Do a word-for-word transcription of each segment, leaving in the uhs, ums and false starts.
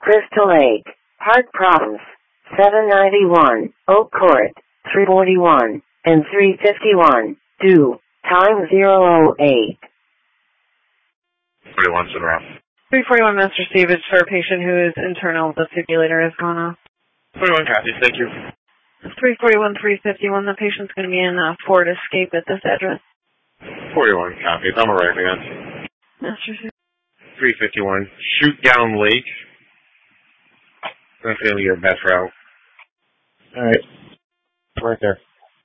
Crystal Lake, heart problems, seven ninety-one, Oak Court, three forty-one, and three fifty-one, due, time zero oh eight. forty-one, sit around. three forty-one, Master Steve, is for a patient who is internal. The defibrillator has gone off. forty-one, copy, thank you. three forty-one, three fifty-one, the patient's going to be in uh, Ford Escape at this address. forty-one, copy, I'm arriving on. Master Steve. three fifty-one, Shoot Down Lake. That's going to be your best route. Alright. Right there.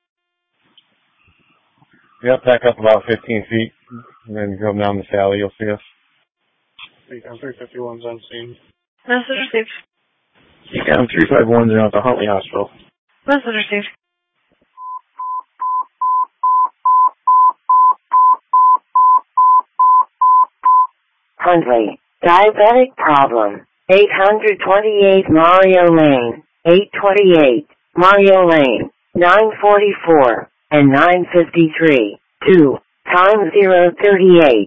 Yep, back up about fifteen feet, and then come down this alley, you'll see us. three fifty-one's on scene. Master Steve. Seacom three five one's out at the Huntley Hospital. Master Steve. Huntley, diabetic problem, eight twenty-eight Mario Lane, eight twenty-eight, Mario Lane, nine forty-four, and nine fifty-three, two, time zero thirty-eight.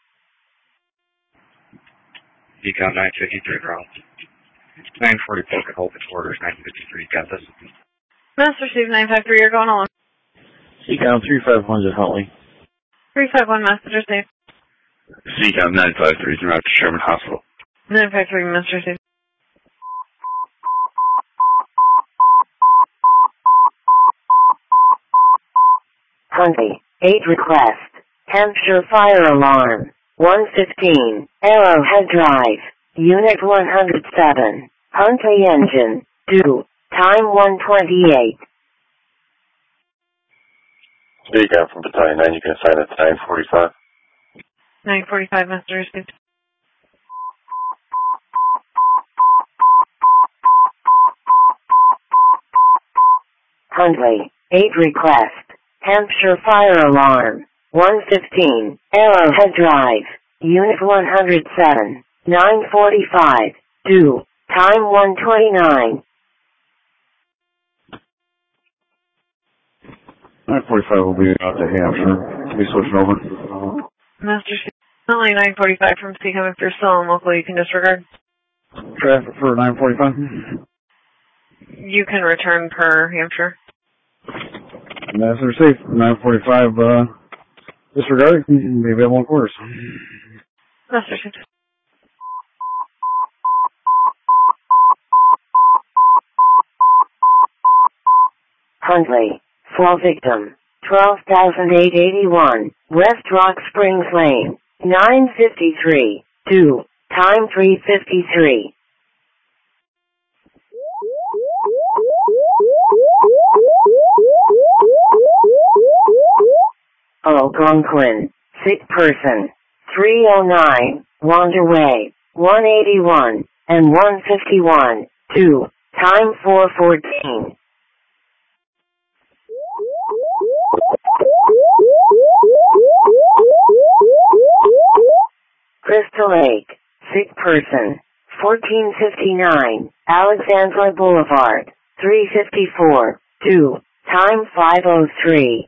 Decon nine fifty-three, Carl. nine forty-four, can hold the quarters, nine fifty-three, got this. Master Steve, nine five three, you're going along. Seacom three five one's at Huntley. three five one, Master Steve. Seacom nine five three, throughout to Sherman Hospital. nine five three, Master Steve. Huntley, eight request, Hampshire fire alarm, one fifteen, Arrowhead Drive, Unit one oh seven, Huntley engine, due, time one twenty-eight. Seacom from Battalion nine, you can assign it to nine forty-five. nine forty-five, Master Steve. Huntley, eight request, Hampshire fire alarm, one fifteen, Arrowhead Drive, Unit one oh seven, nine forty-five, due, time one twenty-nine. nine forty-five will be out to Hampshire. We'll be switching over. Master Steve. Only nine forty-five from Seacom. If you're still on local, you can disregard. Traffic for nine forty-five. You can return per Hampshire. Master safe. nine forty-five, uh, disregard. Maybe at one quarters. Master Steve. Huntley, fall victim, twelve thousand eight hundred eighty-one, West Rock Springs Lane, nine fifty-three, due, time three fifty-three. Algonquin, sick person, three oh nine, Wander Way, one eighty-one, and one fifty-one, due, time four fourteen. Crystal Lake, sick person, fourteen fifty-nine, Alexandra Boulevard, three fifty-four, due, time five oh three.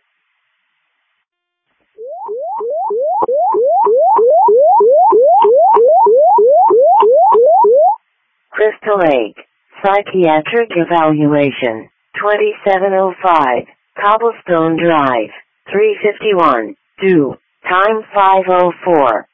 Crystal Lake, psychiatric evaluation, twenty-seven oh five, Cobblestone Drive, three fifty-one, due, time five oh four.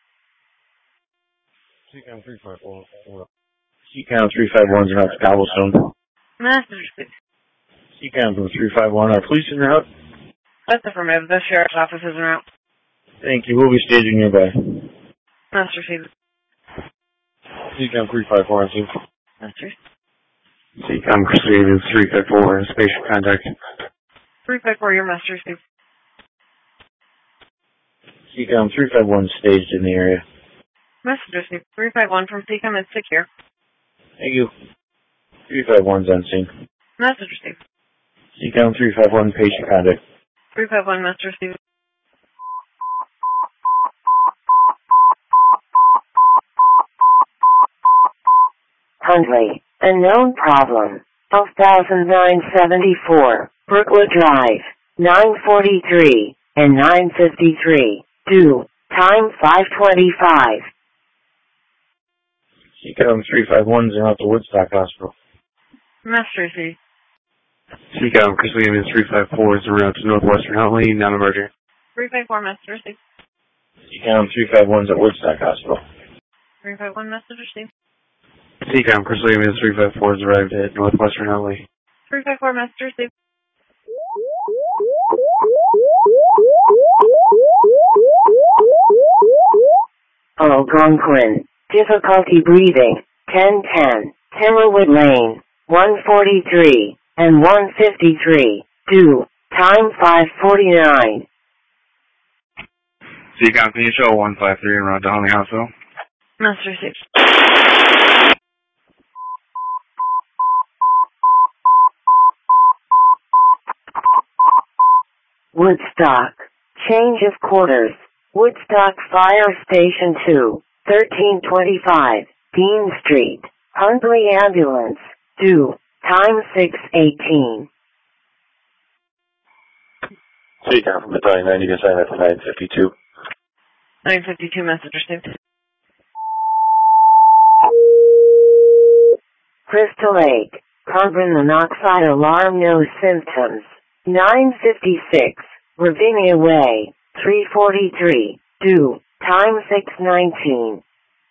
Seacom three five one. Seacom three five one's out to Cobblestone. Master Steve. Seacom from three five one. Are police in route? That's affirmative. The sheriff's office is en route. Thank you. We'll be staging nearby. Master Steve. Seacom three five four on scene. Master. Seacom Crusader three five four, spatial contact. three five four, your Master Steve. Seacom three five one staged in the area. Master Steve. three five one from Seacom is secure. Thank you. three five one's on scene. Master Steve. Seacom three five one, patient contact. three five one, Master Steve. Huntley, a known problem, twelve thousand nine hundred seventy-four, Brookwood Drive, nine forty-three, and nine fifty-three, due, time five twenty-five. Seacom three five one is out to Woodstock Hospital. Master received. Seacom Crystal Gaming three five four is en route to Northwestern Huntley, non-emergent. three five four, Master received. Seacom three five one is at Woodstock Hospital. three five one, message received. Seacom Crystal Gaming three five four has arrived at Northwestern Huntley. three five four, message received. Algonquin. Difficulty breathing. ten ten. Timberwood Lane. one forty-three and one fifty-three. two. Time five forty-nine. Seacom, can you show one five three en route to Huntley Hospital? Master received. Woodstock. Change of quarters. Woodstock Fire Station two, thirteen twenty-five, Dean Street. Huntley Ambulance. Due. Time six eighteen. Seacom from Battalion nine, you can sign that for nine fifty-two. nine fifty-two, message received. Crystal Lake. Carbon monoxide alarm, no symptoms. nine fifty-six. Ravinia Way. three forty-three. Due. Time six nineteen.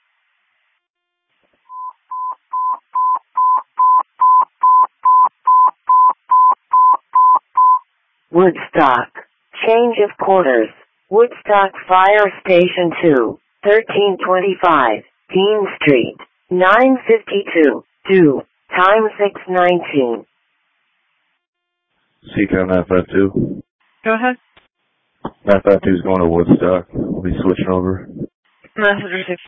Woodstock. Change of quarters. Woodstock Fire Station two, thirteen twenty-five, Dean Street. nine fifty-two. Due. Time six nineteen. Seacom nine five two. Go ahead. nine five two is going to Woodstock. We'll be switching over. Message received.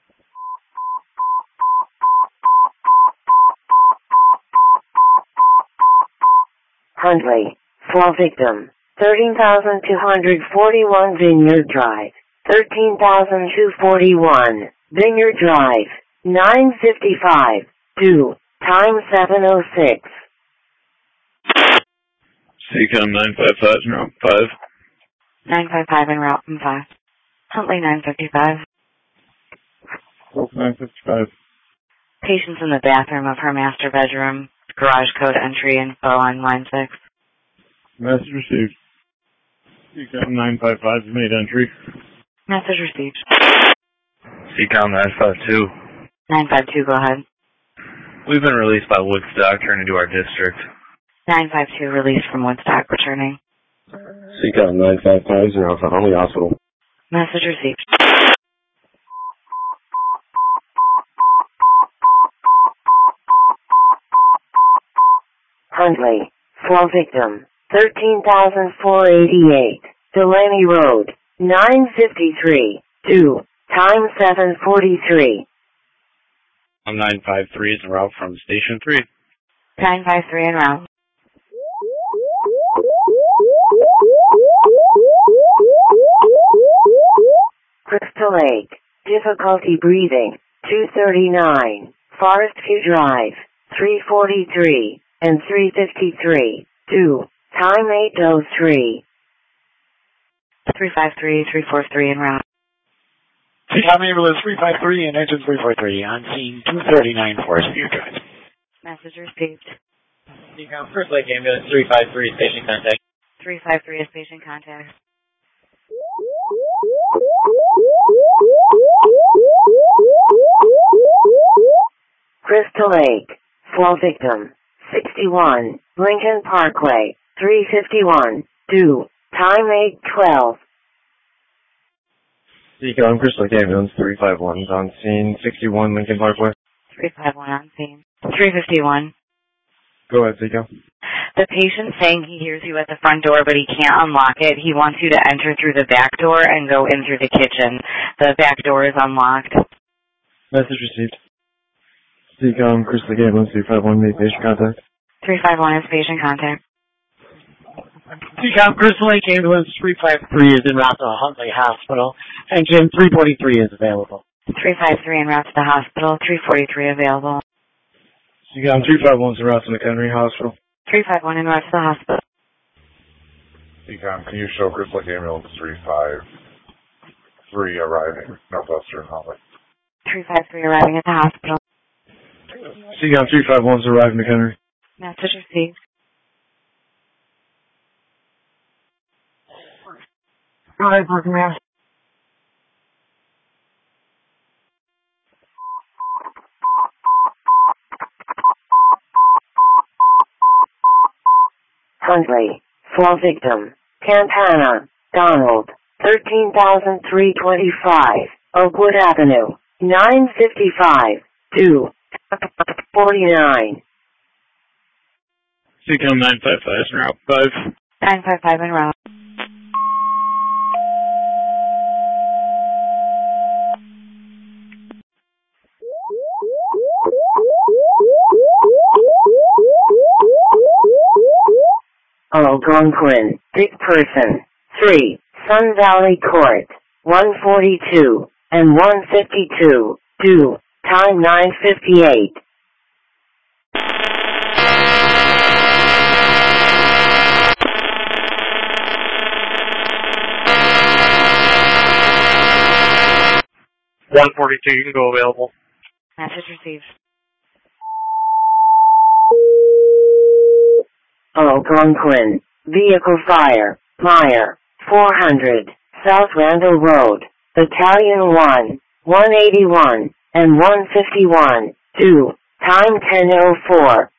Huntley. Fall victim. thirteen thousand two hundred forty-one Vineyard Drive. thirteen thousand two hundred forty-one. Vineyard Drive. nine fifty-five. Due. Time seven oh six. Seacom nine five five is route five. nine five five en route from five. Huntley nine fifty-five. nine fifty-five. Patients in the bathroom of her master bedroom. Garage code entry info on line six. Message received. Seacom nine five five has made entry. Message received. Seacom nine five two. nine five two, go ahead. We've been released by Woodstock, turning to our district. nine five two released from Woodstock, returning. Seacom nine five five is out to Huntley Hospital. Message received. Huntley. Fall victim. thirteen thousand four hundred eighty-eight. Delaney Road. nine fifty-three. Due. Time seven forty-three. nine five three is en route from Station three. nine five three en route. Crystal Lake. Difficulty breathing. two thirty-nine. Forest View Drive. three forty-three and three fifty-three. Due. Time eight oh three. three five three, three four three en route. Seacom ambulance three five three and engine three four three on scene two thirty-nine Forest View Drive. Message received. Seacom First Lake ambulance three five three is patient contact. three five three is patient contact. Crystal Lake. Fall victim. sixty-one. Lincoln Parkway. three fifty-one. Due. Time eight twelve. Seacom Crystal Lake ambulance three five one is on scene sixty-one Lincoln Parkway. three five one on scene. three fifty-one. Go ahead, Seacom. The patient saying he hears you at the front door, but he can't unlock it. He wants you to enter through the back door and go in through the kitchen. The back door is unlocked. Message received. Seacom Crystal Lake ambulance three five one, make patient contact. three five one is patient contact. Seacom Crystal Lake ambulance three five three is en route to Huntley Hospital. Engine three forty-three is available. three five three en route to the hospital. three forty-three available. Seacom three five one is en route to McHenry Hospital. three five one en route to the hospital. Seacom, can you show Crystal Lake ambulance three five three arriving Northwestern Huntley? three five three arriving at the hospital. Seacom three five one's arrived, McHenry. Message received. Alright, Command. Huntley. Fall victim. Campana. Donald. thirteen thousand three hundred twenty-five. Oakwood Avenue. nine fifty-five. two. forty-nine. Seacom nine five five is route five. nine five five en route. Algonquin. Big Person. three. Sun Valley Court. one forty-two and one fifty-two. two. Time nine fifty-eight. one forty-two, you can go available. Message received. Algonquin. Vehicle fire. Meyer. four hundred. South Randall Road. Battalion one. one eighty-one and one fifty-one. two. Time ten oh four.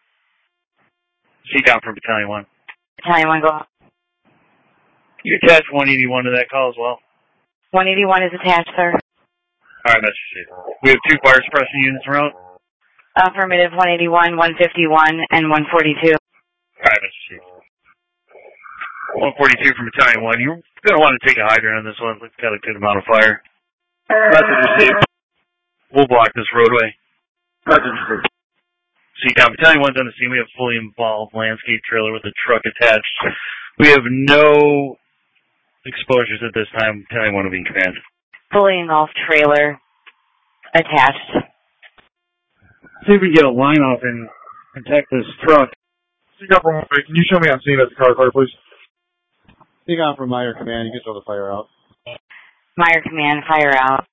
Seacom from Battalion one. Battalion one, go. You attach one eighty-one to that call as well. one eighty-one is attached, sir. Alright, that's received. We have two fire suppression units en route. Affirmative, one eighty-one, one fifty-one, and one forty-two. Alright, that's received. one forty-two from Battalion one. You're going to want to take a hydrant on this one. We've got a good amount of fire. Message received. We'll block this roadway. Message received. Seacom, Battalion one's on the scene. We have a fully involved landscape trailer with a truck attached. We have no exposures at this time. Battalion one will be in command. Fully engulfed trailer attached. See if we can get a line off and protect this truck. Seacom from one way, can you show me on scene at the car clear, please? Seacom from Meyer Command, you can show the fire out. Meyer Command, fire out.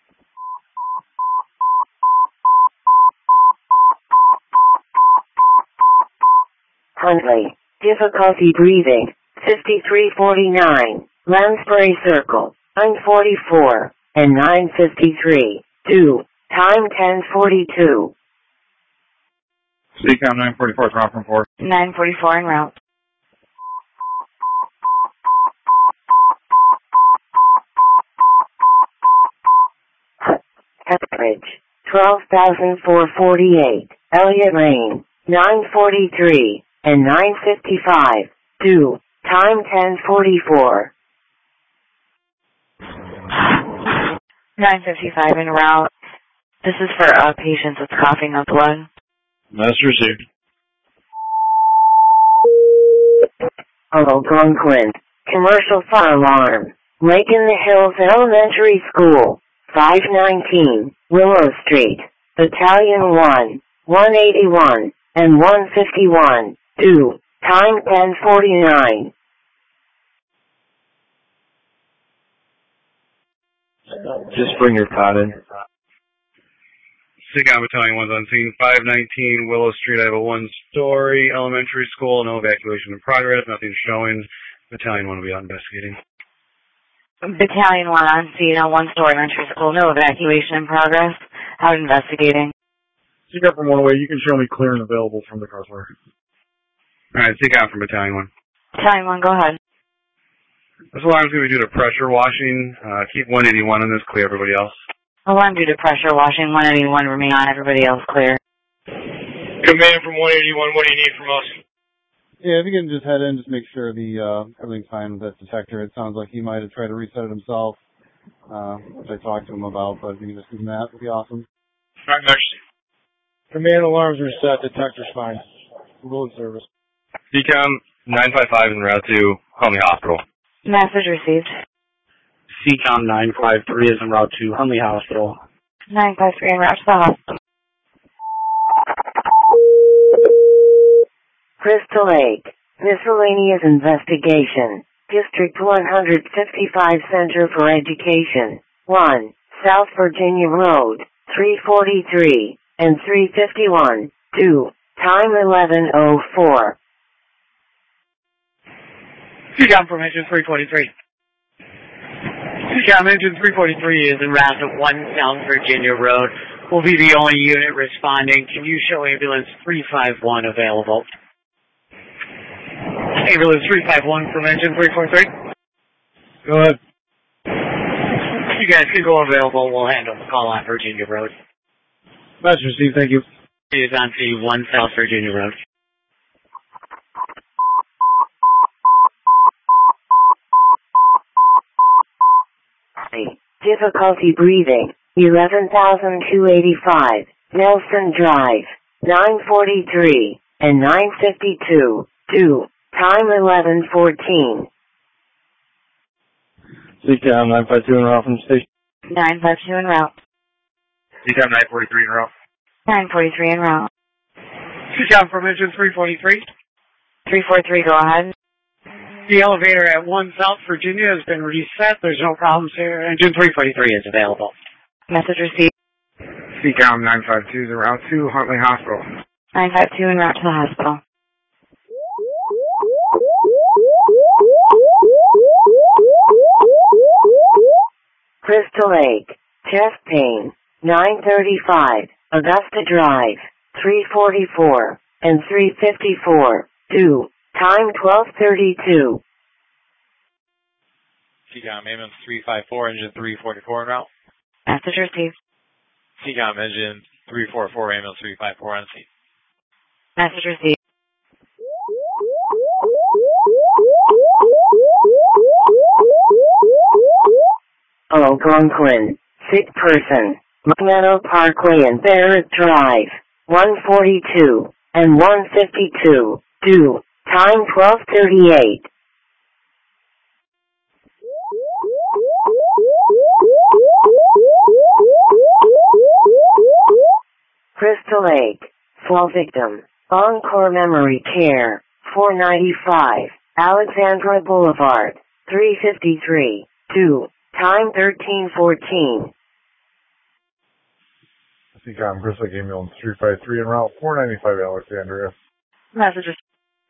Huntley. Difficulty breathing. fifty-three forty-nine. Lansbury Circle. nine forty-four and nine fifty-three. two. Time ten forty-two. Seacom nine forty-four is route from four. nine forty-four en route. Ethridge. twelve thousand four hundred forty-eight. Elliott Lane. nine forty-three and nine fifty-five. two. Time ten forty-four. nine fifty-five en route. This is for a patient that's coughing up blood. That's received. Algonquin. Commercial fire alarm. Lake in the Hills Elementary School. five nineteen. Willow Street. Battalion one. one eighty-one and one fifty-one. two. Time ten forty-nine. Just bring your cot in. Seacom Battalion one's on scene. five nineteen Willow Street. I have a one-story elementary school. No evacuation in progress. Nothing showing. Battalion one will be out investigating. Battalion one on scene on one-story elementary school. No evacuation in progress. Out investigating. Seacom from one way, you can show me clear and available from the car clear. Alright, Seacom from Battalion one. Battalion one, go ahead. This alarm's going to be due to pressure washing. Uh, keep one eighty-one on this, clear everybody else. Alarm due to pressure washing. one eighty-one remain on. Everybody else clear. Command from one eighty-one, what do you need from us? Yeah, if you can just head in, just make sure the uh, everything's fine with that detector. It sounds like he might have tried to reset it himself, uh, which I talked to him about, but if you can just do that, would be awesome. Alright, next. Command alarms are set, detector's fine. Road service. Seacom nine five five in route to Huntley Hospital. Message received. Seacom nine five three is en route to Huntley Hospital. nine five three en route to the hospital. Crystal Lake. Miscellaneous investigation. District one fifty-five Center for Education. one. South Virginia Road. three forty-three. and three fifty-one, two, time eleven oh four. C COM from engine three forty-three. C COM engine three forty-three is en route to one South Virginia Road. Will be the only unit responding. Can you show ambulance three five one available? Ambulance three five one from engine three forty-three. Go ahead. You guys can go available. We'll handle the call on Virginia Road. Message received, thank you. It is on to one South Virginia Road. Difficulty breathing, eleven thousand two hundred eighty-five, Nelson Drive, nine forty-three, and nine fifty-two, two, time eleven fourteen. C COM nine five two en route from the station. nine five two en route. C COM nine forty-three en route. nine forty-three en route. C COM from engine three forty-three. three forty-three, go ahead. The elevator at one South Virginia has been reset. There's no problems here. Engine three forty-three is available. Message received. C COM nine five two is en route to Huntley Hospital. nine five two en route to the hospital. Crystal Lake, chest pain, nine thirty-five, Augusta Drive, three forty-four, and three fifty-four, two, time twelve thirty-two. C COM ambulance three five four, engine three forty-four en route. Message received. C COM engine three forty-four, ambulance three five four on scene. Message received. Algonquin, sick person, Meadow Parkway and Barrett Drive, one forty-two, and one fifty-two, two, time twelve thirty-eight. Crystal Lake, fall victim, Encore Memory Care, four ninety-five, Alexandra Boulevard, three fifty-three, two, time thirteen fourteen. C COM Crystal Lake ambulance three five three en route, four ninety-five Alexandria. Message received.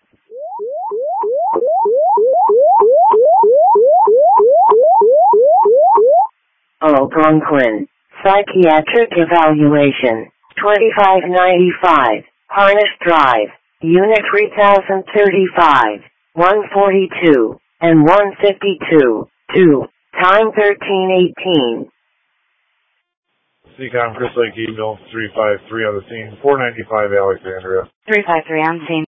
Algonquin, psychiatric evaluation, twenty-five ninety-five, Harness Drive, Unit three thousand thirty-five, one forty-two, and one fifty-two, two, time thirteen eighteen. C COM Crystal Lake ambulance three five three on the scene, four ninety-five Alexandria. three five three on scene.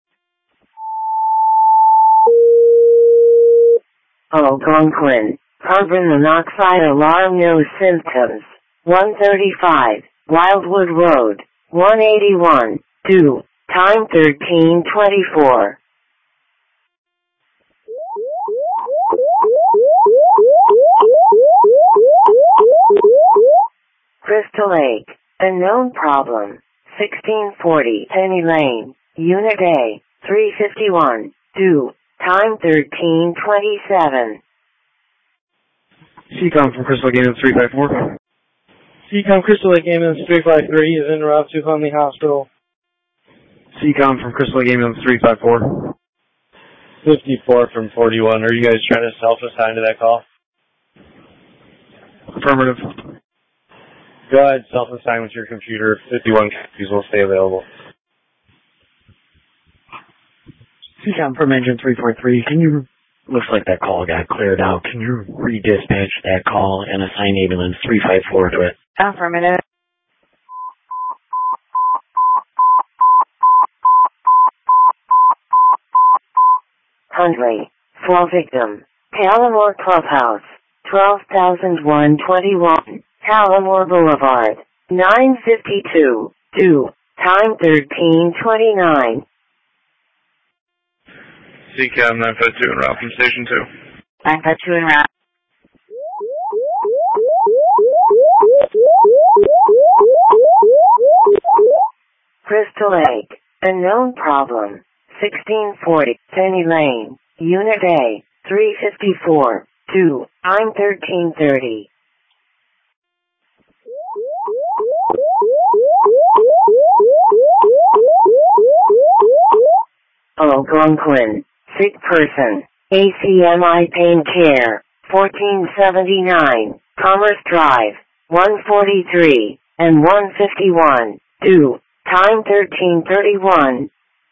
Algonquin, carbon monoxide alarm, no symptoms, one thirty-five, Wildwood Road, one eighty-one, two, time thirteen twenty-four. Crystal Lake, unknown problem, sixteen forty Penny Lane, Unit A, three fifty-one, two, time thirteen twenty-seven. C COM from Crystal Lake ambulance three five four. C COM Crystal Lake ambulance three five three is en route to Huntley Hospital. C COM from Crystal Lake ambulance three five four. fifty-four from forty-one. Are you guys trying to self-assign to that call? Affirmative. Go ahead, self-assign with your computer. fifty-one copies will stay available. C COM from engine three forty-three. Can you, looks like that call got cleared out. Can you redispatch that call and assign ambulance three five four to it? Affirmative. Huntley, fall victim, Palomar Clubhouse, twelve thousand one twenty-one, Palomar Boulevard, nine fifty-two, two, time thirteen twenty-nine. C COM nine five two en route from station two. nine five two en route. Crystal Lake, unknown problem, sixteen forty Penny Lane, Unit A, three fifty-four, two, time thirteen thirty. Algonquin, sick person, A C M I Pain Care, fourteen seventy-nine, Commerce Drive, one forty-three, and one fifty-one, two, time thirteen thirty-one.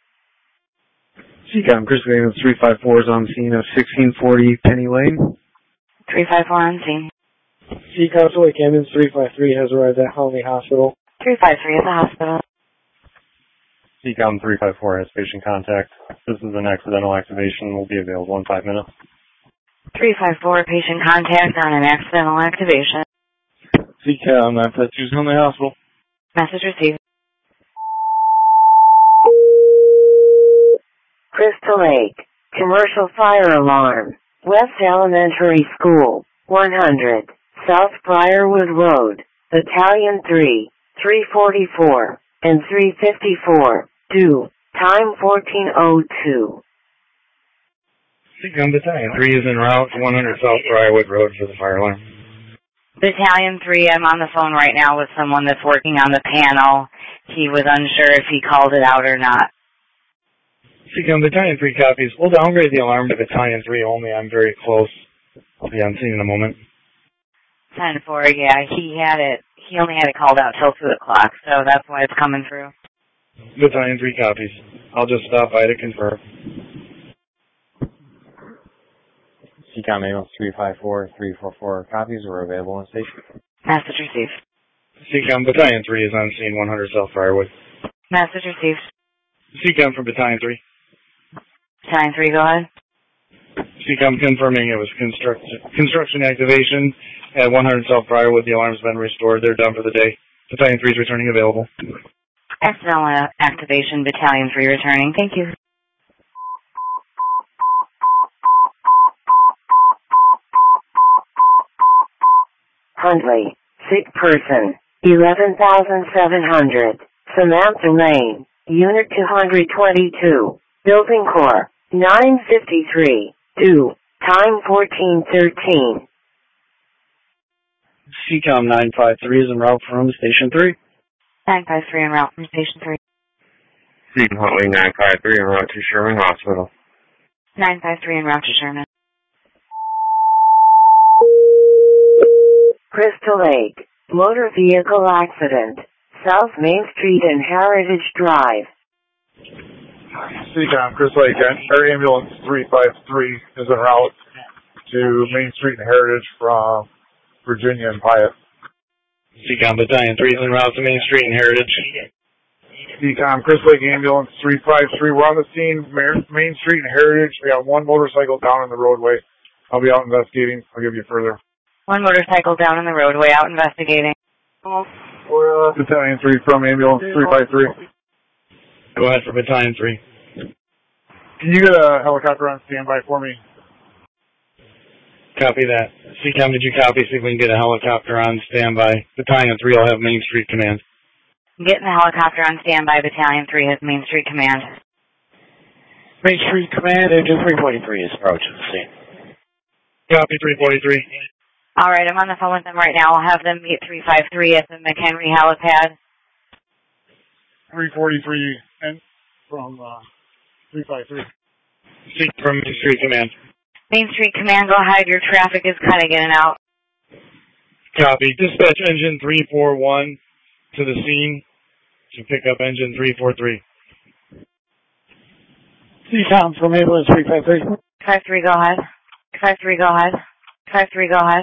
C COM, Chris Williams, three five four is on scene of sixteen forty Penny Lane. three five four on scene. C COM, Lake Ambulance three five three has arrived at Helmy Hospital. three five three at the hospital. C COM three five four has patient contact. This is an accidental activation. Will be available in five minutes. three five four, patient contact on an accidental activation. C COM nine five two is on the hospital. Message received. Crystal Lake, commercial fire alarm, West Elementary School, one hundred, South Briarwood Road, Battalion three, three forty-four, and three fifty-four, two, time fourteen oh two. C COM Battalion three is en route to one hundred South Briarwood Road for the fire alarm. Battalion three, I'm on the phone right now with someone that's working on the panel. He was unsure if he called it out or not. C COM Battalion three copies. We'll downgrade the alarm to Battalion three only. I'm very close. I'll be on scene in a moment. ten four, yeah, he had it. He only had it called out till two o'clock, so that's why it's coming through. Battalion three copies. I'll just stop by to confirm. C COM ambulance three five four, three four four copies are available in station. Message received. C COM Battalion three is on scene one hundred South Briarwood. Message received. C COM from Battalion three. Battalion three, go ahead. C COM confirming it was construct construction activation at one hundred South Briarwood. The alarm's been restored. They're done for the day. Battalion three is returning available. Accidental activation, Battalion three returning. Thank you. Huntley, sick person, eleven thousand seven hundred, Samantha Lane, Unit two twenty-two, Building Core, nine fifty-three, two, time fourteen thirteen. C COM nine five three is en route from Station three. nine five three en route from Station three. C COM Huntley nine five three en route to Sherman Hospital. nine five three en route to Sherman. Crystal Lake, motor vehicle accident, South Main Street and Heritage Drive. C COM, Chris Lake, Air Ambulance three five three is en route to Main Street and Heritage from Virginia and Pyatt. C COM Battalion three is en route to Main Street and Heritage. C COM, Chris Lake Ambulance three five three, we're on the scene, Main Street and Heritage. We got one motorcycle down in the roadway. I'll be out investigating. I'll give you further. One motorcycle down in the roadway, out investigating. Oh. Uh, Battalion three from Ambulance three five three. Go ahead for Battalion three. Can you get a helicopter on standby for me? Copy that. C COM, did you copy? See if we can get a helicopter on standby. Battalion three will have Main Street Command. Getting the helicopter on standby. Battalion three has Main Street Command. Main Street Command, Engine three forty-three is approaching the scene. Copy three forty-three. All right, I'm on the phone with them right now. I'll have them meet three five three at the McHenry helipad. three forty-three and from uh, three five three. Seek from Main Street Command. Main Street Command, go ahead. Your traffic is kind of getting out. Copy. Dispatch engine three four one to the scene to pick up engine three four three. C COM from Ambulance three five three. five three, go ahead. five three, go ahead. five three, go ahead.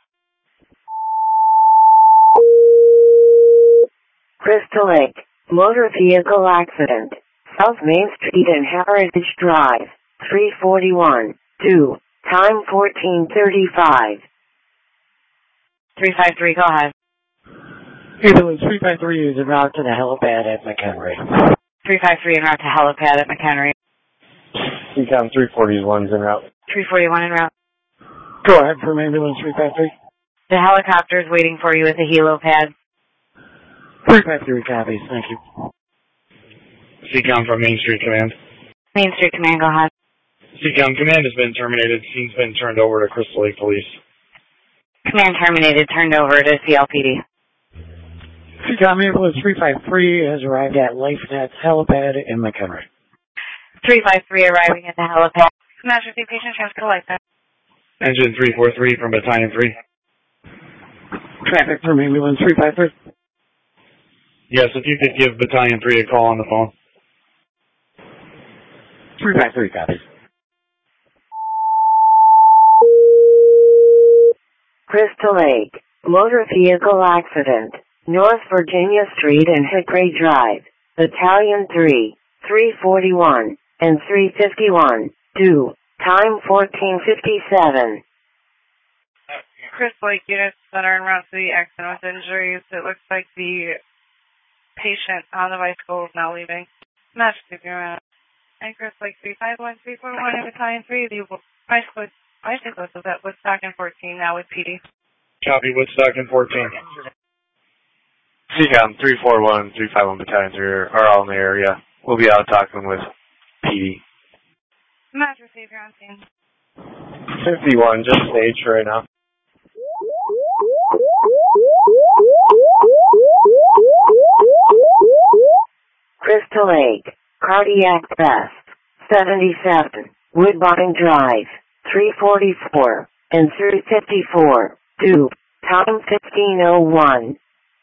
Crystal Lake, motor vehicle accident, South Main Street and Heritage Drive, three forty-one, two, time fourteen thirty-five. three five three, go ahead. Ambulance three five three is en route to the helipad at McHenry. three five three en route to helipad at McHenry. C COM three forty-one is en route. three forty-one en route. Go ahead from Ambulance three five three. The helicopter is waiting for you at the helipad. three five three copies, thank you. C COM from Main Street Command. Main Street Command, go ahead. C COM, command has been terminated. Scene's been turned over to Crystal Lake Police. Command terminated, turned over to C L P D. C COM Ambulance three five three has arrived at LifeNet's helipad in McHenry. three five three arriving at the helipad. Master C, patient transfer like that. Engine three four three from Battalion three. Traffic from ambulance three five three. Yes, if you could give Battalion three a call on the phone. three five three, copy. Crystal Lake, motor vehicle accident, North Virginia Street and Hickory Drive, Battalion three, three forty-one, and three fifty-one, due, time fourteen fifty-seven. Crystal Lake units that are en route to the accident with injuries. It looks like the patient on the bicycle is now leaving. Master C, you're out. And Crystal Lake three five one, three four one and Battalion three, the bicycle Bicyclist is at Woodstock and fourteen now with P D. Copy, Woodstock and fourteen. C COM three four one, three five one Battalion three are all in the area. We'll be out talking with P D. Master C, you're on scene. fifty-one, just stage right now. Crystal Lake, cardiac arrest, seventy-seven, Woodbine Drive, three forty-four, and three fifty-four, due, time fifteen oh one.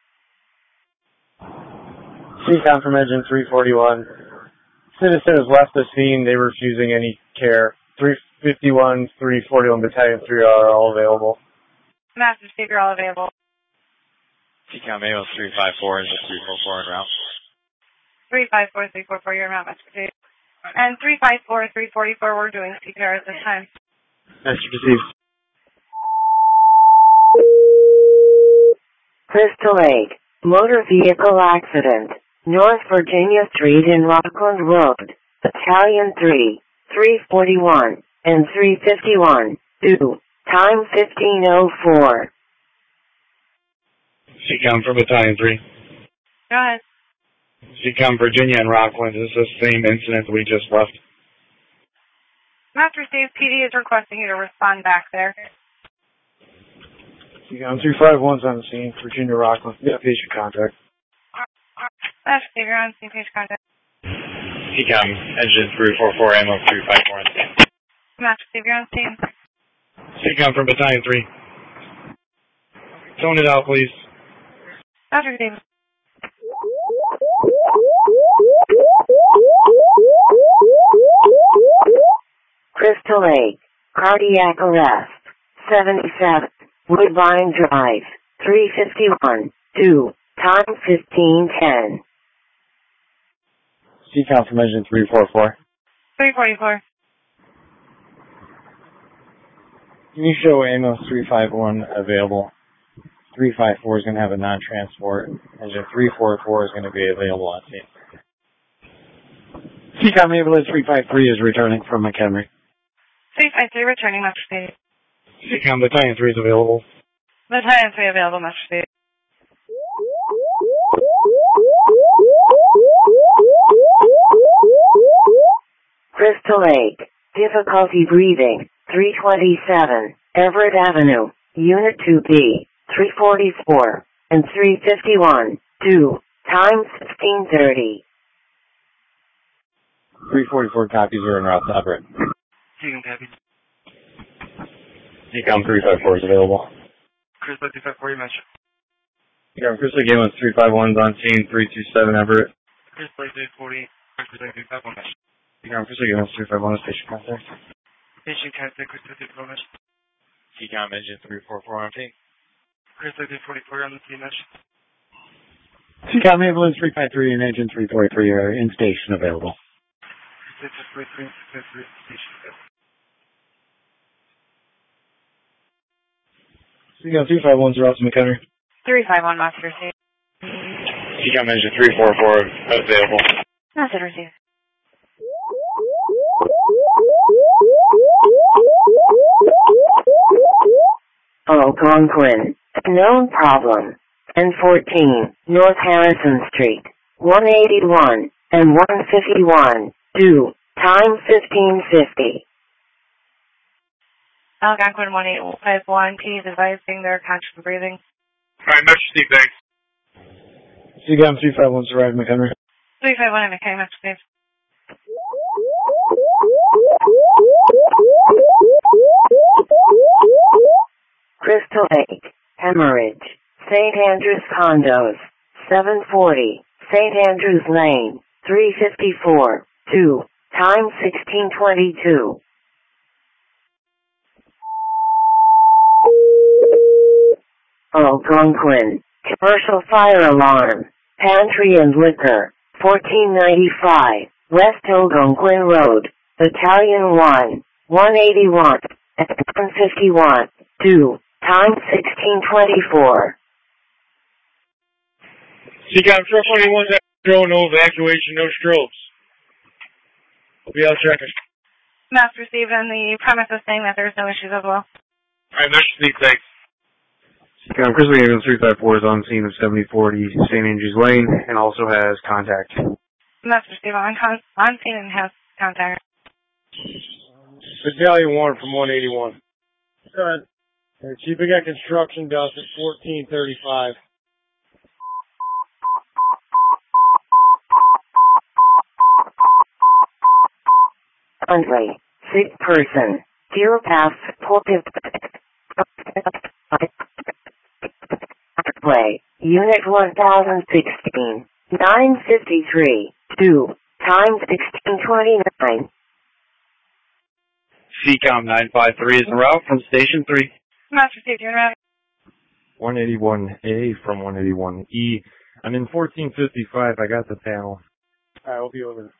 C COM from engine three forty-one. Citizen has left the scene. They were refusing any care. three fifty-one, three forty-one Battalion three are all available. Master C, you're all available. C COM ambulance three five four and three four four en route. three five four, three four four, you're en route, Master C. And three five four, three forty-four, we're doing C P R at this time. Master received. Crystal Lake, motor vehicle accident, North Virginia Street and Rockland Road, Battalion three, three forty-one, and three fifty-one, due, time fifteen oh four. C COM from Battalion three. Go ahead. C COM Virginia and Rockland. This is the same incident we just left. Master C, P D is requesting you to respond back there. C COM three five one's on the scene. Virginia Rockland. Yeah, patient contact. Master C, you're on scene, patient contact. C COM engine three four four, ammo three five four on scene. Master C, you're on scene. C COM from Battalion three. Tone it out, please. Master C. Crystal Lake, cardiac arrest, seventy-seven, Woodbine Drive, three fifty-one, due, time fifteen ten. C COM from engine three four four. three forty-four. Can you show ambulance three five one available? three five four is going to have a non-transport. Engine three four four is going to be available on scene. C COM ambulance three five three is returning from McHenry. three five three returning, Master C. C COM Battalion three is available. Battalion three available, Master C. Crystal Lake, difficulty breathing, three twenty-seven, Everett Avenue, Unit two B, three forty-four, and three fifty-one, due, time fifteen thirty. three forty-four copies are en route to Everett. C COM copy. C COM three five four is available. Crystal three five four, you mentioned. C COM Crystal ambulance three five one's on scene. three two seven Everett. Crystal three forty, Crystal three five one, mentioned. C COM Crystal ambulance three five one is patient contact. Patient contact, Crystal three four, mentioned. C COM engine three four four on scene. Crystal three forty-four on the scene, mentioned. C COM ambulance three five three and engine three forty-three are in station available. six three three, six three three, station. C COM three five one's route to McHenry. three five one, Master C. C COM engine three four four available. Master receive. Algonquin, known problem, N fourteen, North Harrison Street, one eighty-one, and one fifty-one, due, time fifteen fifty. Algonquin one eight five one, P is advising they're conscious of breathing. Alright, Master Steve, thanks. C COM three five one's arrived at McHenry. three five one, okay, Master Steve. Crystal Lake, Hemorrhage, Saint Andrews Condos, seven forty, Saint Andrews Lane, three fifty-four, two, time sixteen twenty-two. Algonquin, Commercial Fire Alarm, Pantry and Liquor, fourteen ninety-five, West Algonquin Road, Battalion one, one eighty-one, and one fifty-one, two, time sixteen twenty-four. C COM four forty-one, zero, no evacuation, no strobes. We'll be out checking. Mass received and the premise is saying that there's no issues as well. Alright, Mass received, thanks. C COM Crystal Lake three five four is on scene of seventy forty Saint Andrews Lane and also has contact. Mass received on, con- on scene and has contact. Battalion one from one eighty-one. Go ahead. Right, Chief, we got construction dust at fourteen thirty-five. Huntley, sick person, zero pass, supportive. Play, Unit one thousand sixteen, nine fifty-three, two, time sixteen twenty-nine. C COM nine five three is en route from Station three. Mass received, you're right. one eighty-one A from one eighty-one E. I'm in fourteen fifty-five. I got the panel. Alright, we'll be over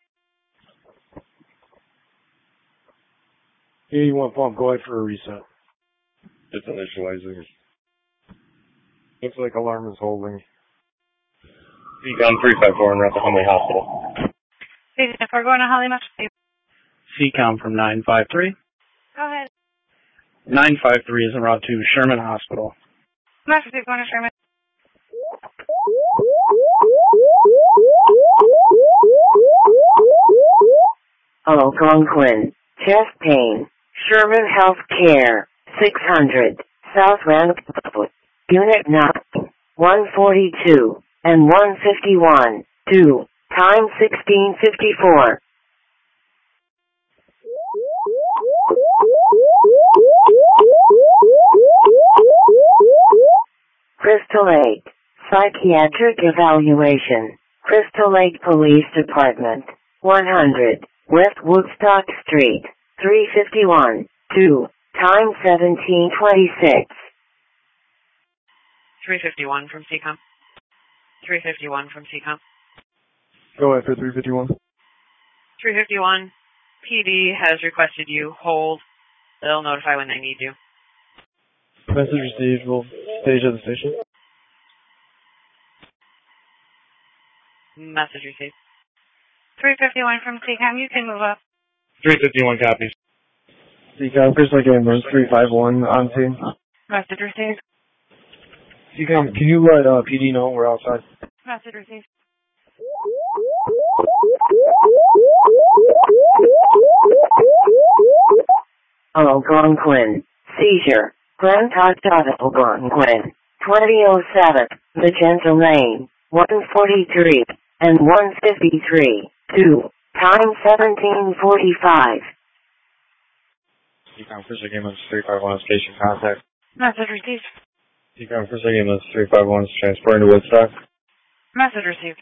there. eighty-one pump, go ahead for a reset. It's initializing. Looks like alarm is holding. C COM three five four en route to Huntley Hospital. Station four going to Holly, Mass received. C COM from nine five three. Go ahead. nine five three is en route to Sherman Hospital. Mass received going to Sherman. Algonquin, chest pain, Sherman Health Care, six hundred, South Rand, Unit nine, one forty-two, and one fifty-one, two, time sixteen fifty-four. Crystal Lake, psychiatric evaluation, Crystal Lake Police Department, one hundred, West Woodstock Street, three fifty-one, two, time seventeen twenty-six. three fifty-one from C COM. three fifty-one from C COM. Go ahead for three fifty-one. three fifty-one, P D has requested you hold. They'll notify when they need you. Message received. We'll stage at the station. Message received. three fifty-one from C COM, you can move up. three fifty-one copies. C COM, Crystal Lake Ambulance three five one on scene. Message received. C COM, can you let uh, P D know we're outside? Message received. Algonquin, seizure, Grand Todd Algonquin, twenty oh seven, Magenta Lane, one forty-three, and one fifty-three, two, time seventeen forty-five. C COM Crystal Lake Ambulance three five one station contact. Message received. C COM Crystal Lake Ambulance three five one is transporting to Woodstock. Message received.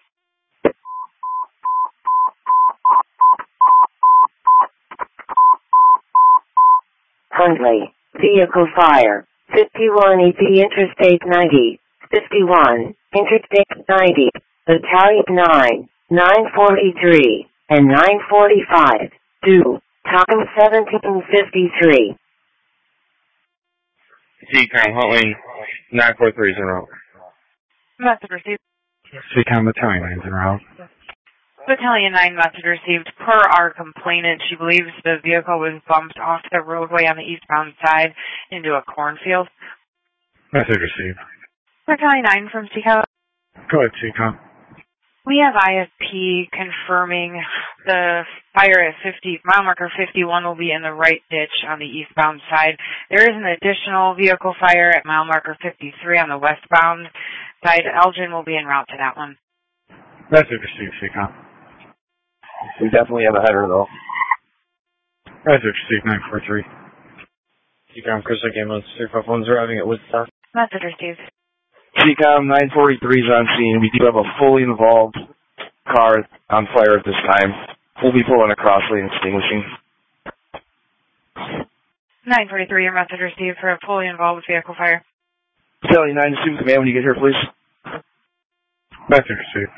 Huntley, vehicle fire, fifty-one E P Interstate ninety, fifty-one, Interstate ninety, Battalion nine, nine forty-three, and nine forty-five, two, time seventeen fifty-three. C COM Huntley nine four three is en route. Message received. C COM Battalion nine is en route. Battalion nine message received. Per our complainant, she believes the vehicle was bumped off the roadway on the eastbound side into a cornfield. Message received. Battalion nine from C COM. Go ahead, C COM. We have I S P confirming the fire at fifty, mile marker fifty-one will be in the right ditch on the eastbound side. There is an additional vehicle fire at mile marker fifty-three on the westbound side. Elgin will be en route to that one. Message received, C COM. We definitely have a header though. Roger, Steve nine four three. C COM Chris Lake Ambulance three five one is arriving at Woodstock. Message received. C COM nine forty-three is on scene. We do have a fully involved car on fire at this time. We'll be pulling across lane extinguishing. nine forty-three, your message received for a fully involved vehicle fire. seventy-nine, assume command when you get here, please. Message received.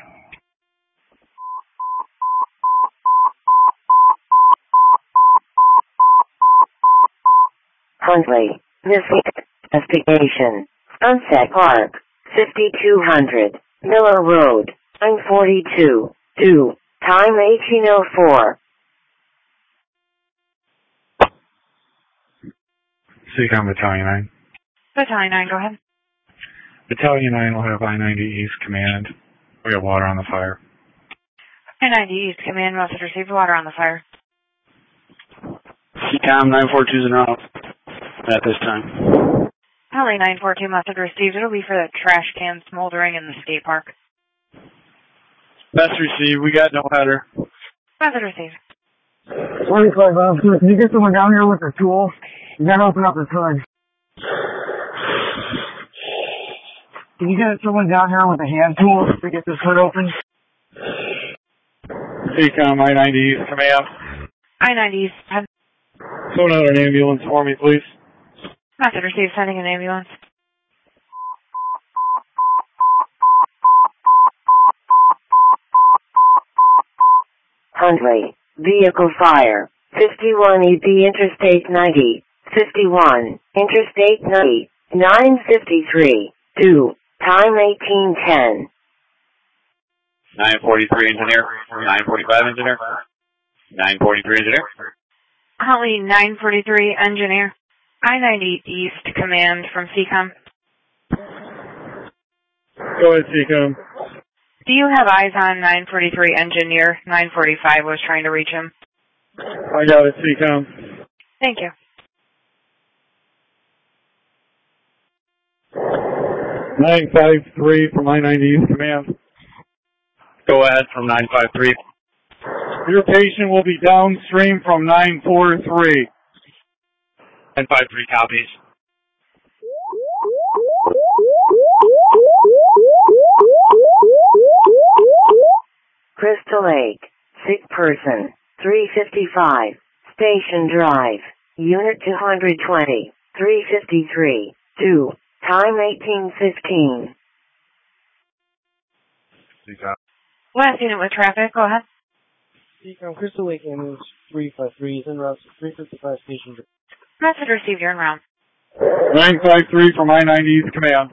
Huntley, missing investigation. Sunset Park, fifty-two hundred, Miller Road, nine forty-two, two, time eighteen oh four. C COM Battalion nine. Battalion nine, go ahead. Battalion nine will have I ninety East Command. We have water on the fire. I ninety East Command, message received, water on the fire. C COM nine forty-two is en route at this time. Holly nine forty-two, message received. It'll be for the trash can smoldering in the skate park. Message received. We got no header. Message received. twenty-five officer, can you get someone down here with a tool? You gotta open up the hood. Can you get someone down here with a hand tool to get this hood open? C COM I ninety East Command. I ninety East. Someone out an ambulance for me, please. Message received, sending an ambulance. Huntley, vehicle fire, fifty-one E B Interstate ninety, fifty-one, Interstate ninety, nine fifty-three, two, time eighteen ten. nine forty-three engineer, nine forty-five engineer, nine forty-three engineer. Holly nine forty-three, engineer. I ninety East Command from C COM. Go ahead, C COM. Do you have eyes on nine forty-three, engineer? nine forty-five was trying to reach him. I got it, C COM. Thank you. nine five three from I ninety East Command. Go ahead from nine five three. Your patient will be downstream from nine four three. nine five three copies. Crystal Lake, sick person, three fifty-five, Station Drive, Unit two twenty, three fifty-three, two, time eighteen fifteen. C COM. Last unit with traffic, go ahead. C COM Crystal Lake Ambulance three five three is en route to three fifty-five Station Drive. Message received, you're in round. nine five three from I ninety East Command.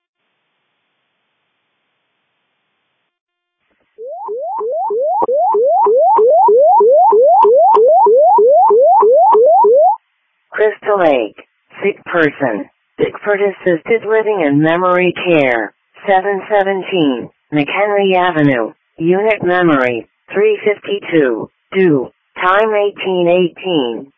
Crystal Lake, sick person, Bickford Assisted Living and Memory Care, seven seventeen, McHenry Avenue, Unit Memory, three fifty-two, two, time eighteen eighteen.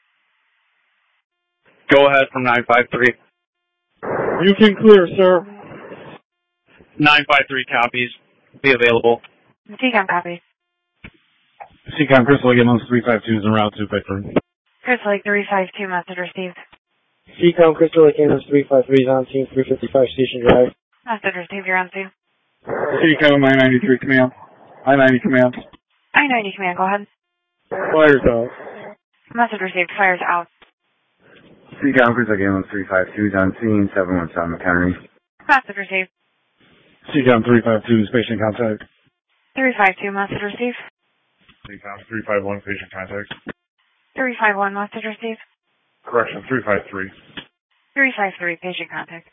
Go ahead from nine five three. You can clear, sir. nine five three copies. Be available. C COM copy. C COM Crystal Lake Ambulance three five two is en route to Bickford. Crystal Lake three five two, message received. C COM Crystal Lake Ambulance three five three is on scene, three fifty-five Station Drive. Message received, you're on scene. C COM I ninety-three Command. I ninety Command. I ninety Command, go ahead. Fire's out. Message received, fire's out. C COM Crystal Lake Ambulance three five two is on scene, seven one seven McHenry. Message received. C COM three five two is patient contact. three five two, message received. C COM three five one patient contact. three five one, message received. Correction, three five three. three five three, patient contact.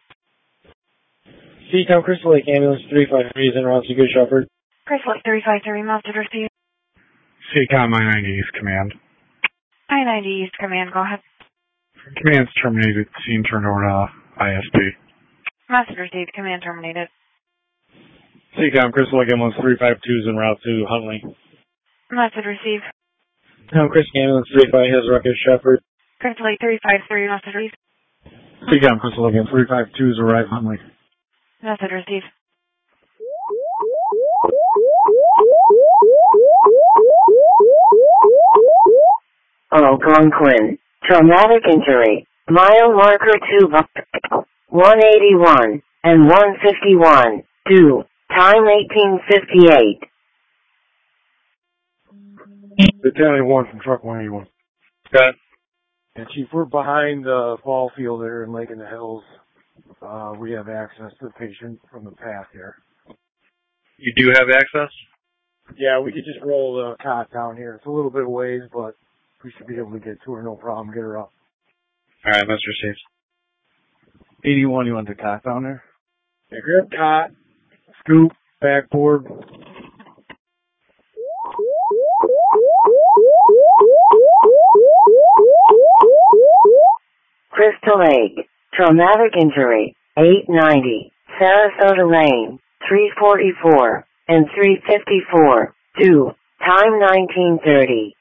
C COM Crystal Lake Ambulance three five three is en route to Good Shepherd. Crystal Lake three five three, message received. C COM I ninety East Command. I ninety East Command, go ahead. Command's terminated. Scene turned over to I S P. Message received, command terminated. C COM Crystal Lake Ambulance three five two is en route to Huntley. Message received. C COM Crystal Ambulance three five has Ruckus Shepherd. Crystal Lake three five three, message received. C COM Crystal Lake Ambulance three five two is arrived Huntley. Message received. Algonquin. Traumatic injury. Mile marker two, one eighty-one and one fifty-one. two. Time eighteen fifty-eight. Battalion one from truck one eighty-one. Got it. And Chief, we're behind the ball field there in Lake in the Hills. Uh, we have access to the patient from the path here. You do have access? Yeah, we could just roll the cot down here. It's a little bit of ways, but we should be able to get to her, no problem, get her up. All right, that's received. eighty-one, you want the cot down there? Yeah, grab cot, scoop, backboard. Crystal Lake. Traumatic injury. eight ninety. Sarasota Lane. three forty-four and three fifty-four. two. Time nineteen thirty.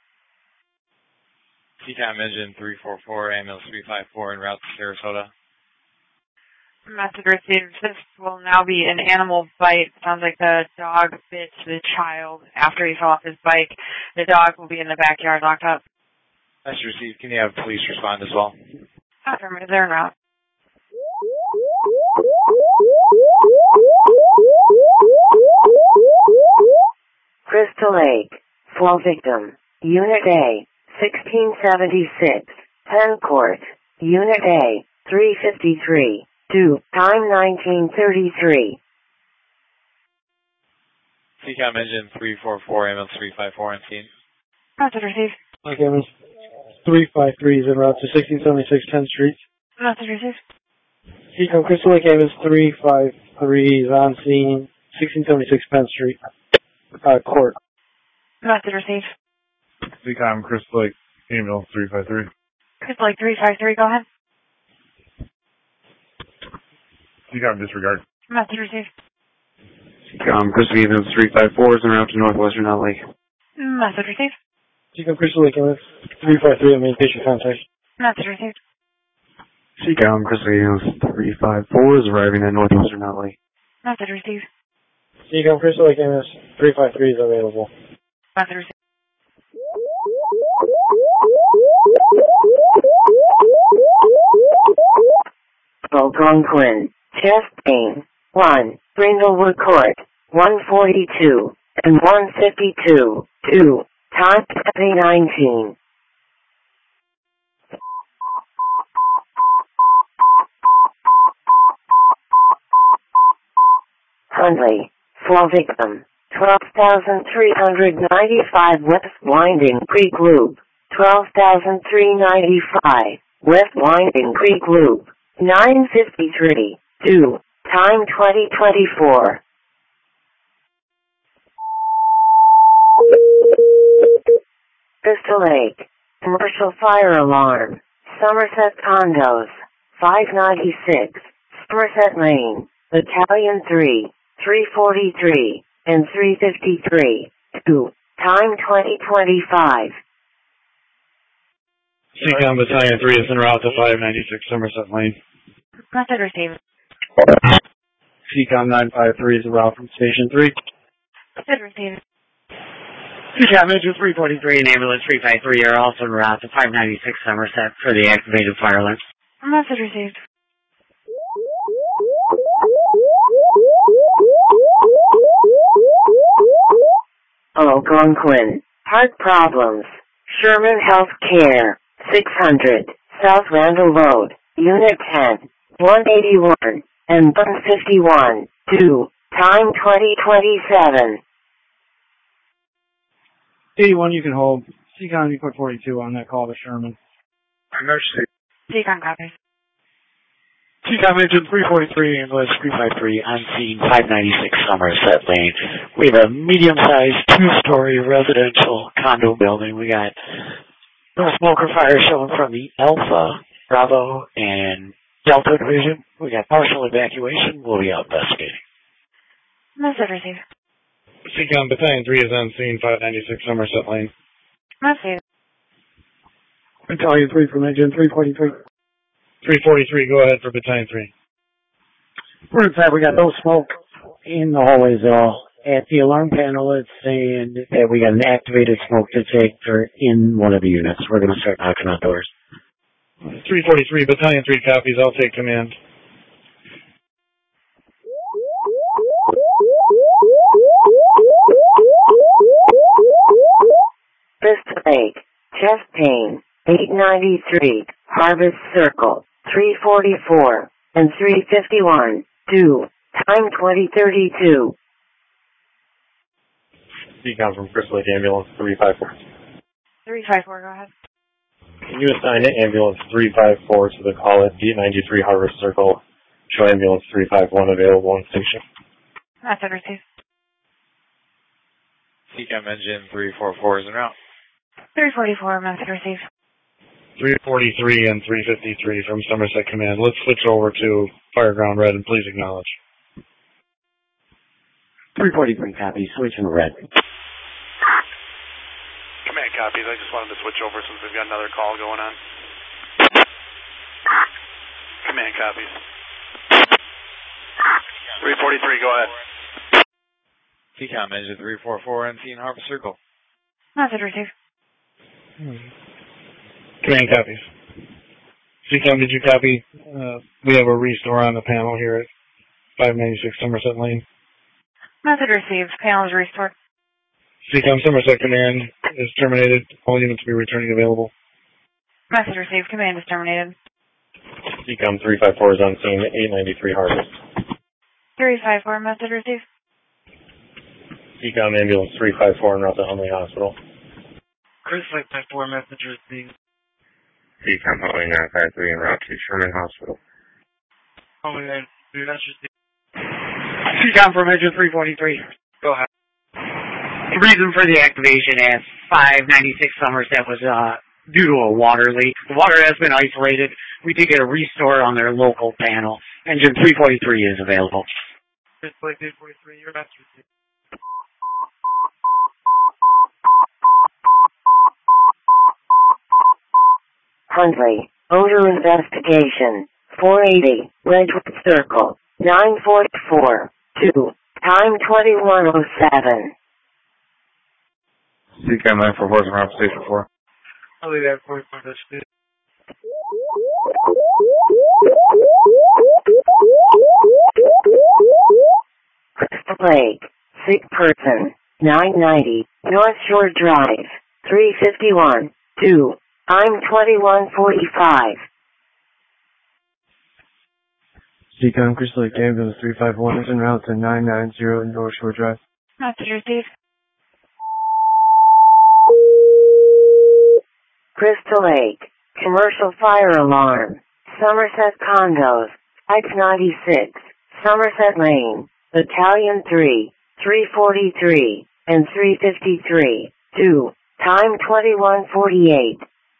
C COM engine three four four, ambulance three five four en route to Sarasota. Message received. This will now be an animal bite. Sounds like the dog bit the child after he fell off his bike. The dog will be in the backyard locked up. Message received. Can you have police respond as well? Affirmative, they're en route. Crystal Lake. Flow victim. Unit A. sixteen seventy-six. Penn Court. Unit A. three fifty-three. two. Time nineteen thirty-three. C COM engine three four four, ambulance three five four on scene. Message received. Okay, ambulance three five three is en route to sixteen seventy-six tenth Street. Message received. C COM Crystal Lake ambulance three five three is on scene, sixteen seventy-six Penn Street, uh, court. Message received. C COM Crystal Lake ambulance three five three. Crystal Lake three five three, go ahead. C COM disregard. Message received. C COM Crystal Lake ambulance three five four is en route to Northwestern Out Lake. Message received. C COM Crystal Lake ambulance three five three, main patient contact. Message received. C COM Crystal Lake ambulance three five four is arriving at Northwestern Out Lake. Message received. C COM Crystal Lake ambulance three five three is available. Message received. Algonquin. Chest pain. one. Brindlewood Court. one forty-two and one fifty-two. two. Time seven nineteen. Hundley. Flow victim. twelve thousand three hundred ninety-five West Winding Creek Loop. twelve thousand three hundred ninety-five West Winding Creek Loop. nine fifty-three. two. Time twenty twenty-four. Crystal Lake. Commercial fire alarm. Somerset Condos. five ninety-six. Somerset Lane. Battalion three. three forty-three and three fifty-three. two. Time twenty twenty-five. C COM Battalion three is en route to five ninety-six Somerset Lane. Message received. C COM nine five three is en route from Station three. Message received. C COM engine three forty-three and ambulance three five three are also en route to five ninety-six Somerset for the activated fire alarm. Message received. Algonquin. Heart problems. Sherman Health Care. six hundred. South Randall Road. Unit ten. one eighty-one and one fifty-one. two. Time twenty twenty-seven. eighty-one, you can hold. C COM, you put forty-two on that call to Sherman. Emergency. C COM copy. C COM engine three forty-three, ambulance three five three, on scene five ninety-six Somerset Lane. We have a medium-sized two-story residential condo building. We got no smoker fire showing from the Alpha, Bravo, and Delta division. We got partial evacuation. We'll be out investigating. Message received. C COM Battalion three is on scene five ninety-six Somerset Lane. Message. Battalion three from engine three forty-three. three forty-three, go ahead for Battalion three. We're inside. We got no smoke in the hallways at all. At the alarm panel, it's saying that we got an activated smoke detector in one of the units. We're going to start knocking on doors. three forty-three, Battalion three copies. I'll take command. Crystal Lake, chest pain, eight ninety-three, Harvest Circle, three forty-four, and three fifty-one, two, time twenty thirty-two. Decom from Crystal Lake Ambulance three five four. three five four, go ahead. Can you assign Ambulance three five four to the call at eight ninety-three Harvest Circle? Show Ambulance three five one available on station. Method received. C CAM engine three forty-four is en route. three forty-four, method received. three forty-three and three fifty-three from Somerset Command. Let's switch over to Fireground Red and please acknowledge. three forty-three copy, switching red. Command copies. I just wanted to switch over since we've got another call going on. Command copies. three forty-three, go ahead. C CAM engine three forty-four and Scene Harvest Circle. Method received. Command copies. C CAM, did you copy? Uh, we have a restore on the panel here at five ninety-six Somerset Lane. Method received. Panel is restored. C CAM, Somerset Command is terminated. All units will be returning available. Message received. Command is terminated. C CAM three five four is on scene at eight ninety-three Harvest. three five four, message received. C CAM Ambulance three five four en route to Huntley Hospital. Chris five five four, message received. C CAM Huntley nine five three en route to Sherman Hospital. Huntley nine five three, message received. C CAM from engine three forty-three. Go ahead. The reason for the activation at five ninety-six Somerset was uh, due to a water leak. The water has been isolated. We did get a restore on their local panel. Engine three forty-three is available. Chris Blake three forty-three, your message received. Huntley, odor investigation, four eighty, Redwood Circle, nine forty-four, two, time twenty-one oh seven. C CAM nine four four is around station four. I'll leave that for you, message received. Crystal Lake, sick person, nine ninety, North Shore Drive, three fifty-one, two, time twenty-one forty-five. C CAM Crystal Lake Ambulance three five one is en route to nine ninety North Shore Drive. Message received. Crystal Lake, commercial fire alarm, Somerset Condos, X ninety-six, Somerset Lane, Battalion three, three forty-three, and three fifty-three, two, time twenty-one forty-eight.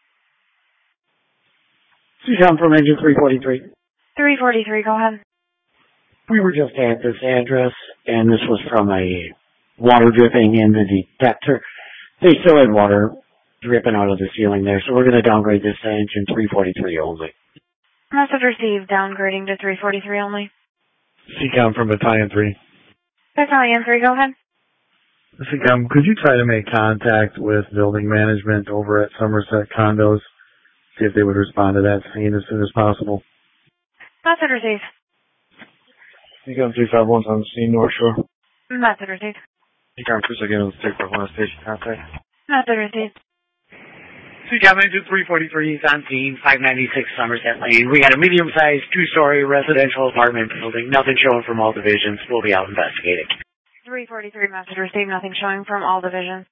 C CAM from engine three forty-three. three forty-three, go ahead. We were just at this address, and this was from a water dripping in the detector. They still had water dripping out of the ceiling there, so we're going to downgrade this to engine three forty-three only. Message received. Downgrading to three forty-three only. C CAM from Battalion three. Battalion three, go ahead. C CAM, could you try to make contact with building management over at Somerset Condos? See if they would respond to that scene as soon as possible. Message received. C CAM three five one is on the scene, North Shore. Message received. C CAM Crystal Lake Ambulance three five one station contact. Message received. C CAM engine three forty-three is on scene, five ninety-six Somerset Lane. We got a medium-sized two-story residential apartment building. Nothing showing from all divisions. We'll be out investigating. three forty-three, message received. Nothing showing from all divisions.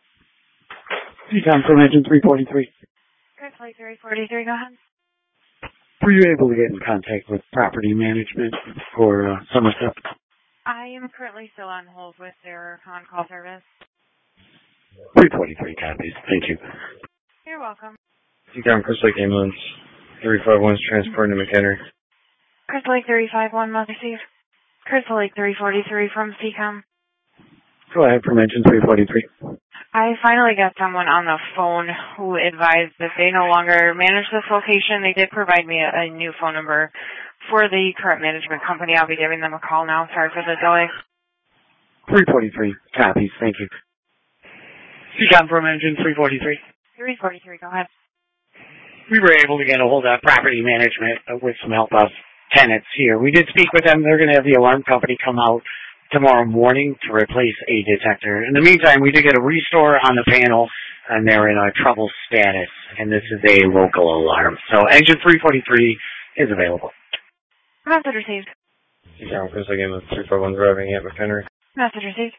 C CAM from engine three forty-three. Chris Lake three forty-three, go ahead. Were you able to get in contact with property management for uh, Somerset? I am currently still on hold with their on-call service. three forty-three copies. Thank you. You're welcome. C CAM Crystal Lake Ambulance three five one is transporting to McHenry. Chris Lake three five one, must receive. Chris Lake three forty-three from C CAM. Go ahead from engine three forty-three. I finally got someone on the phone who advised that they no longer manage this location. They did provide me a, a new phone number for the current management company. I'll be giving them a call now. Sorry for the delay. three forty-three. Copies. Thank you. Seacom from engine three forty-three. three forty-three, go ahead. We were able to get a hold of property management with some help of tenants here. We did speak with them. They're going to have the alarm company come out tomorrow morning to replace a detector. In the meantime, we did get a restore on the panel, and they're in a trouble status, and this is a local alarm. So engine three forty-three is available. Message received. Seacom, Chris again with three five one driving at McHenry. Message received.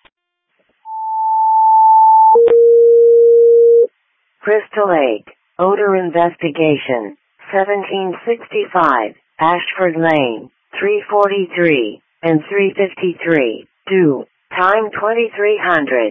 Crystal Lake, odor investigation, seventeen sixty-five, Ashford Lane, three forty-three, and three fifty-three, two, time twenty-three hundred.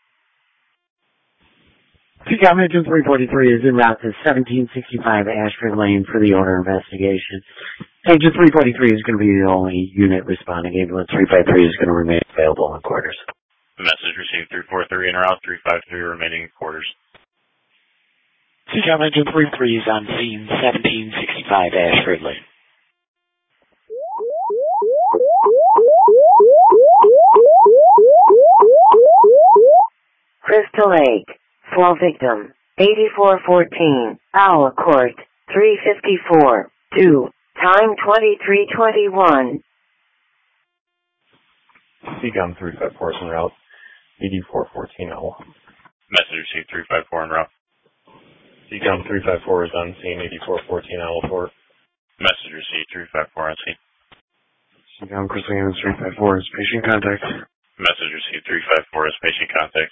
Seacom engine three forty-three is en route to seventeen sixty-five Ashford Lane for the odor investigation. Engine three forty-three is going to be the only unit responding. Ambulance three five three is going to remain available in quarters. Message received three four three en route, three five three remaining in quarters. Seacom engine three three is on scene, seventeen sixty-five Ashford Lane. Crystal Lake, slow victim, eighty-four fourteen, Owl Court, three fifty-four, two, time twenty-three twenty-one. Seacom three five four is en route, eighty-four fourteen Owl. Message received three five four en route. Seacom three five four is on scene, eighty-four fourteen Owl Court. Message received three five four on scene. Seacom Chris Williams three five four is patient contact. Message received three five four is patient contact.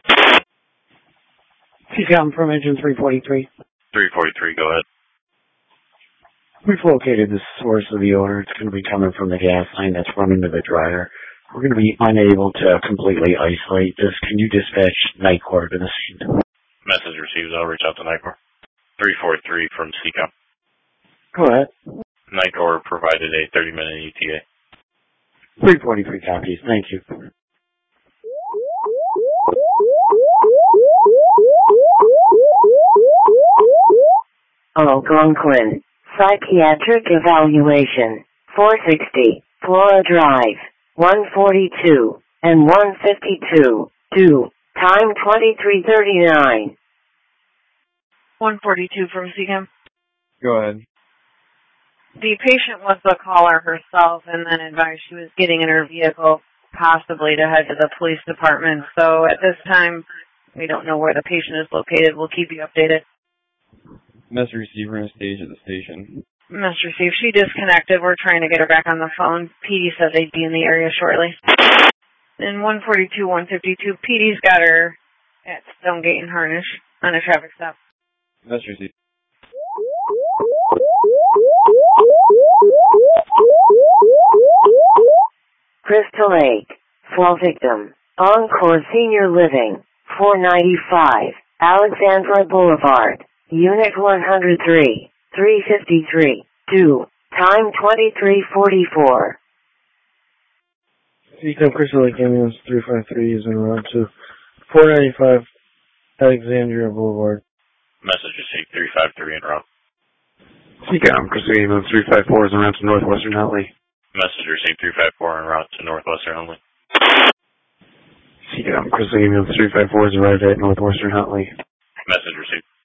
Seacom from engine three forty-three. three forty-three, go ahead. We've located the source of the odor. It's going to be coming from the gas line that's running to the dryer. We're going to be unable to completely isolate this. Can you dispatch Night Corps to the scene? Message received. I'll reach out to Night Corps. three forty-three from Seacom. Go ahead. Night Corps provided a thirty minute E T A. three forty-three copies. Thank you. Algonquin, psychiatric evaluation, four sixty, Flora Drive, one forty-two, and one fifty-two, two, time twenty-three thirty-nine. one forty-two from Seacom. Go ahead. The patient was the caller herself and then advised she was getting in her vehicle, possibly to head to the police department. So at this time, we don't know where the patient is located. We'll keep you updated. Message receiver in stage at the station. Message received. She disconnected. We're trying to get her back on the phone. P D said they'd be in the area shortly. And one forty-two, one fifty-two, P D's got her at Stonegate and Harnish on a traffic stop. Message received. Crystal Lake, slow victim, Encore Senior Living, four ninety-five, Alexandra Boulevard, Unit one oh three, three fifty-three, two, time twenty-three forty-four. Seacom Crystal Lake Ambulance three five three is en route to four ninety-five Alexandria Boulevard. Message received three five three en route. Seacom Crystal Lake Ambulance three five four is en route to Northwestern Huntley. Message received three five four en route to Northwestern Huntley. Seacom Crystal Lake Ambulance three five four is arrived at Northwestern Huntley. Message received.